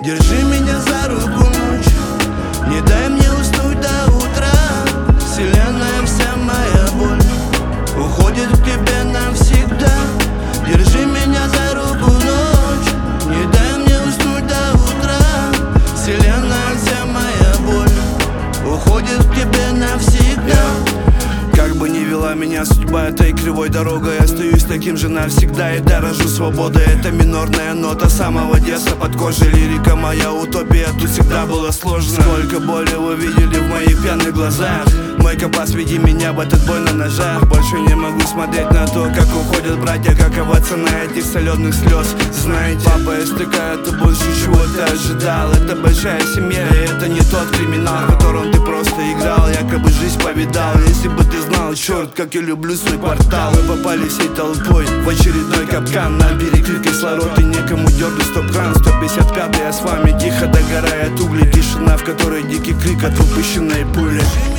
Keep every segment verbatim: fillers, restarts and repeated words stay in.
Держи меня за руку ночью, не дай мне уснуть до утра. Вселенная, вся моя боль уходит к тебе навсегда. Держи меня за руку ночью, не дай мне уснуть до утра. Вселенная, вся моя боль уходит к тебе навсегда. Как бы ни вела меня судьба этой кривой дорогой, я остаюсь таким же навсегда и дорожу свободой. Это минорная нота самого детства под кожей. Лирика моя утопия, тут всегда было сложно. Сколько боли вы видели в моих пьяных глазах. Мой компас, веди меня в этот бой на ножах. Больше не могу смотреть на то, как уходят братья. Какова цена этих соленых слез. Знаете, папа, СТК, это больше, чего ты ожидал. Это большая семья, и это не тот криминал, в котором ты просто играл, якобы жизнь повидал. Если бы ты знал, черт, как я люблю свой квартал. Мы попали всей толпой в очередной капкан. Нам перекрыт кислород и некому дергать стоп-кран. сто пятьдесят пятый, я с вами тихо догорает угли. Тишина, в которой дикий крик от выпущенной пули.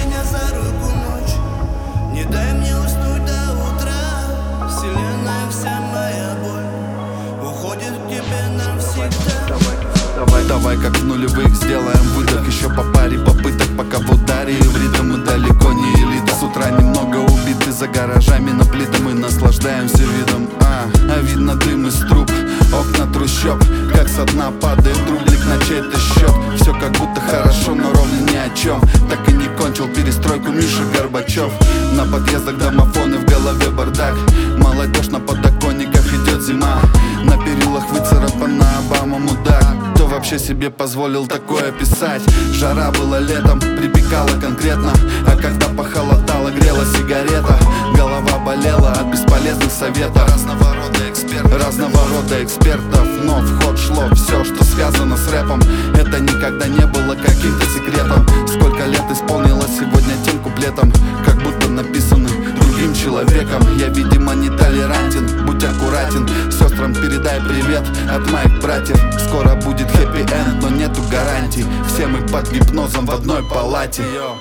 Не дай мне уснуть до утра. Вселенная, вся моя боль уходит к тебе навсегда. Давай, давай, давай, как в нулевых сделаем выдох. Еще по паре попыток, пока в ударе. В ритм мы далеко не элита. С утра немного убиты за гаражами на плитах. Мы наслаждаемся видом, а, а видно дым из труб. Окна трущоб, как со дна падает рублик на чей-то счет. Все как будто хорошо, но ровно ни о чем. Так и не кончил перестройку Миша Горбачев. На подъездах домофоны, в голове бардак. Молодежь на подоконниках, идет зима. На перилах выцарапана Обама мудак. Кто вообще себе позволил такое писать? Жара была летом, припекала конкретно. А когда похолодало, грела сигарета. Голова болела от бесполезных советов. Разного рода экспертов, разного рода экспертов. Но в ход шло все, что связано с рэпом. Это никогда не было каким-то секретом. Сколько лет исполнилось сегодня тем куплетом, как будто написаны другим человеком. Я, видимо, не толерантен, будь аккуратен. Сестрам передай привет от моих братьев. Скоро будет хэппи-энд, но нету гарантий. Все мы под гипнозом в одной палате.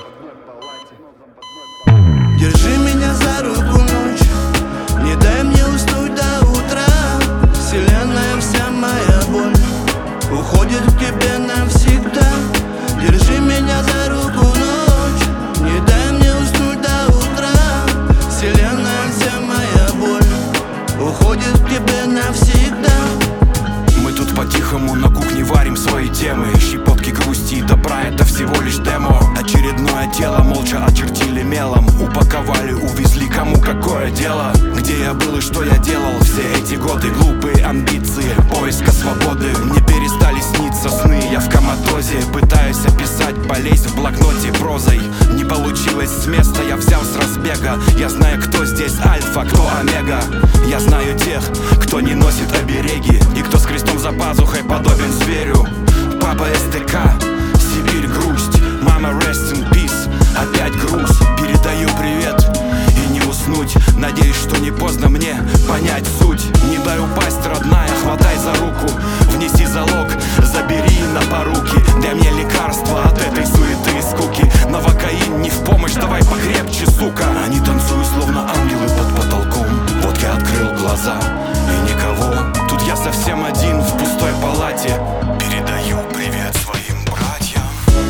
Держи меня за руку ночью, не дай мне уснуть до утра. Вселенная, вся моя боль уходит к тебе навсегда. Держи меня за руку ночью, не дай мне уснуть до утра. Вселенная, вся моя боль уходит к тебе навсегда. Мы тут по-тихому на кухне варим свои темы. Щепотки грусти и добра, это всего лишь демо. Очередное тело молча очертили мелом. Упаковали, увезли, кому какое дело. Где я был и что я делал все эти годы. Глупые амбиции, поиска свободы. Мне перестали сниться сны, я в коматозе. Пытаюсь описать болезнь в блокноте прозой. Не получилось с места, я взял с разбега. Я знаю, кто здесь альфа, кто омега. Я знаю тех, кто не носит обереги и кто с крестом за пазухой подобен зверю. Папа СТК, Сибирь, грусть. Мама, rest in peace, опять груз. Передаю привет и не уснуть. Надеюсь, что не поздно мне понять суть. Не дай упасть, родная, хватай за руку. Внеси залог, забери на поруки. Дай мне лекарство от этой суеты и скуки. Новокаин не в помощь, давай покрепче, сука. Они танцуют, словно ангелы под потолком. Вот я открыл глаза и никого. Тут я совсем один в пустой палате. Передаю привет своим братьям.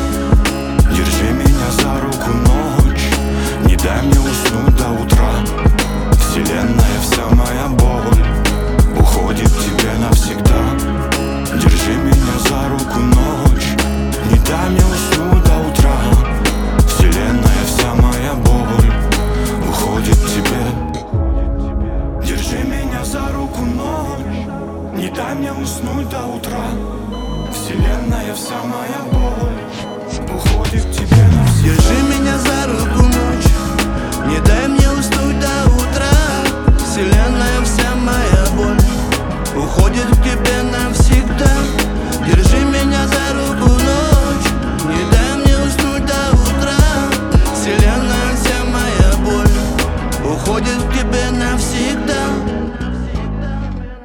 Держи меня за руку ночь, не дай мне уснуть до утра. Вселенная, вся моя боль уходит к тебе навсегда. Держи меня за руку ночь, не дай мне уснуть до утра. Вселенная, вся моя боль уходит к тебе. Держи меня за руку ночь, не дай мне уснуть до утра. Вселенная, вся моя боль уходит к тебе навсегда.